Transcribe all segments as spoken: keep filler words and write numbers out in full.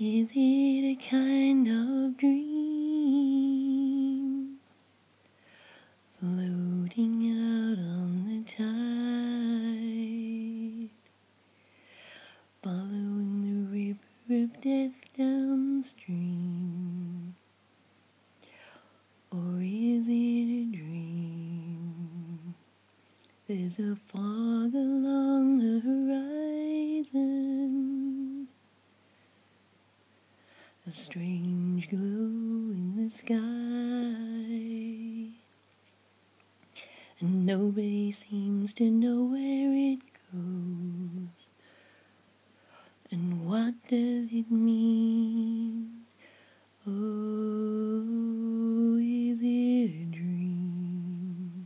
Is it a kind of dream floating out on the tide, following the river of death downstream? Or is it a dream? There's a fog along the horizon, a strange glow in the sky, and nobody seems to know where it goes. And what does it mean? Oh, is it a dream?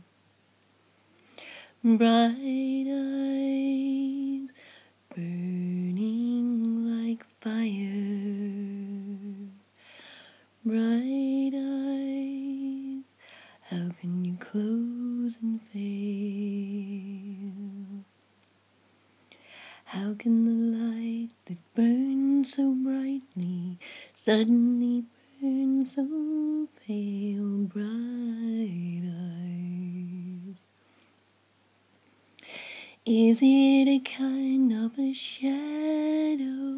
Bright eyes burning like fire. Bright eyes, how can you close and fail? How can the light that burns so brightly suddenly burn so pale? Bright eyes. Is it a kind of a shadow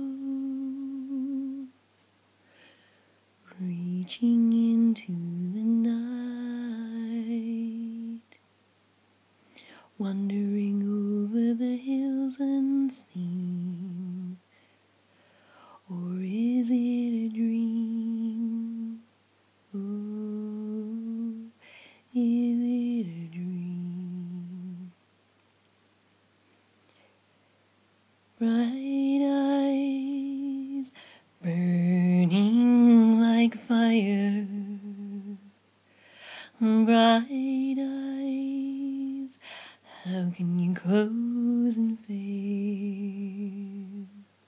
reaching into the night, wandering over the hills unseen? Or is it a dream? Oh, is it a dream? Bright eyes burning like fire. Bright eyes, how can you close and fail?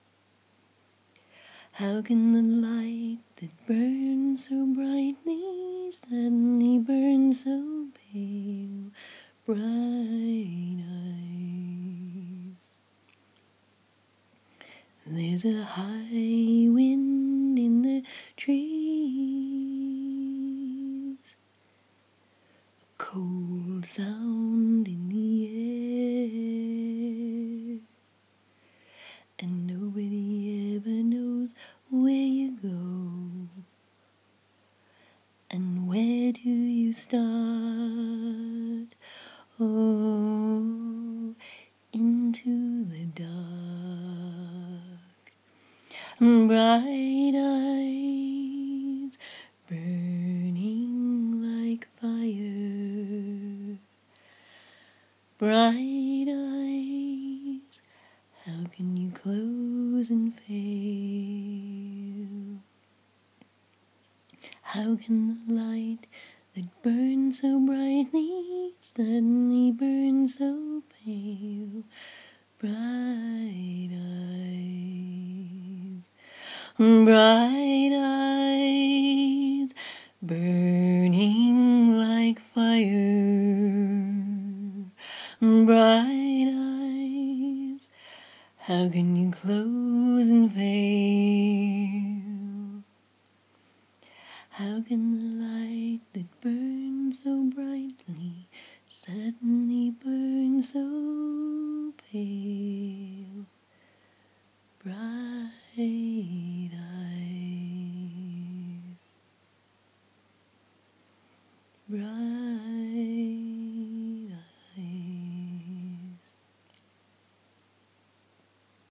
How can the light that burns so brightly suddenly burn so pale? Bright eyes. There's a high wind in the trees, a cold sound in the air, and nobody ever knows where you go, and where do you start? Oh, into the dark. Bright eyes burning like fire. Bright eyes, how can you close and fail? How can the light that burns so brightly suddenly burn so pale? Bright eyes. Bright eyes burning like fire. Bright eyes, how can you close and fail? How can the light that burns so brightly suddenly burn so pale? Bright eyes. Bright